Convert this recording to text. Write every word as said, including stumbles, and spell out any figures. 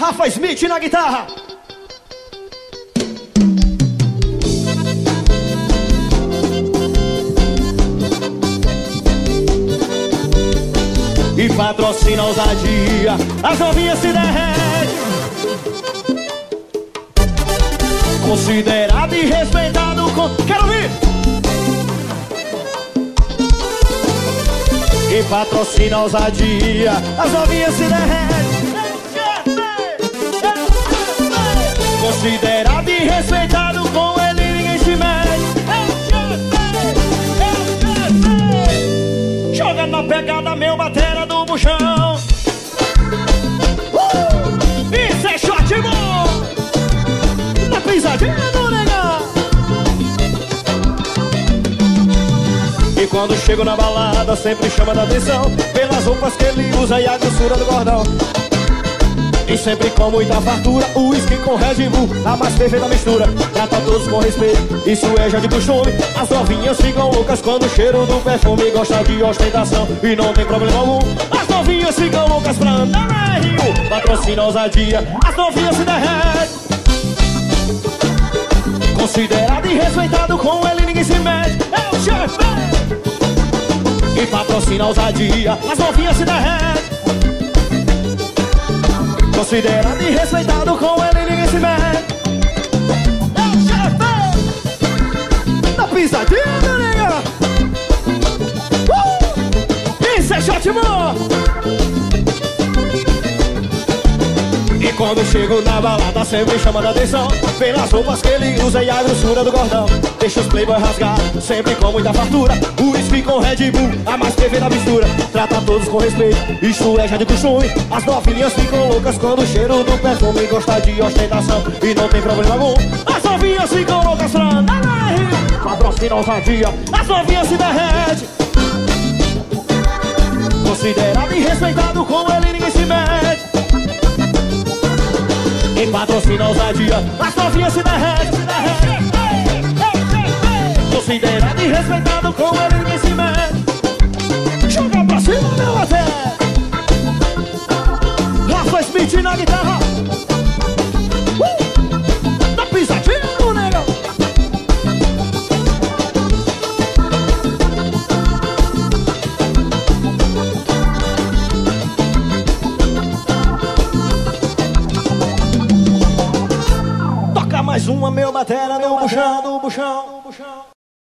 Rafa Smith na guitarra. E patrocina a ousadia, as novinhas se derretem. Considerado e respeitado com... Quero ouvir! E patrocina a ousadia, as novinhas se derretem. Considerado e respeitado, com ele ninguém se mete. Joga na pegada, meu batera do buchão. uh! Isso é shot bom. Na pisadinha do negão. E quando chego na balada sempre chama da atenção pelas roupas que ele usa e a grossura do gordão. E sempre com muita fartura, o uísque com Red Bull, a mais perfeita mistura. Trata todos com respeito, isso é já de costume. As novinhas ficam loucas quando o cheiro do perfume gosta de ostentação e não tem problema algum. As novinhas ficam loucas pra andar na Rio, patrocina a ousadia, as novinhas se derretem. Considerado e respeitado, com ele ninguém se mete. É o chefe! E patrocina a ousadia, as novinhas se derretem. Considerado e respeitado, com ele ninguém se mete. É o chefe! Na pisadinha, nega! Uh! Isso é shot bom! E quando chego na balada sempre chama da atenção pelas roupas que ele usa e a grossura do gordão. Deixa os playboy rasgar, sempre com muita fartura. O whisky com Red Bull, a mais perfeita mistura. Trata todos com respeito, isso é já de costume. As novinhas ficam loucas quando o cheiro do perfume gosta de ostentação e não tem problema algum. As novinhas ficam loucas pra andar na Rio, patrocina a ousadia, as novinhas se derretem. Considerado e respeitado, com ele ninguém se mete. E patrocina a ousadia, as novinhas se derretem, se derretem. Considerado e respeitado, com ele ninguém se mete. Joga pra cima, meu até. Rafa Smith na guitarra. uh! Na pisadinha, meu negão. Toca mais uma, meu batera no buchão, no buchão.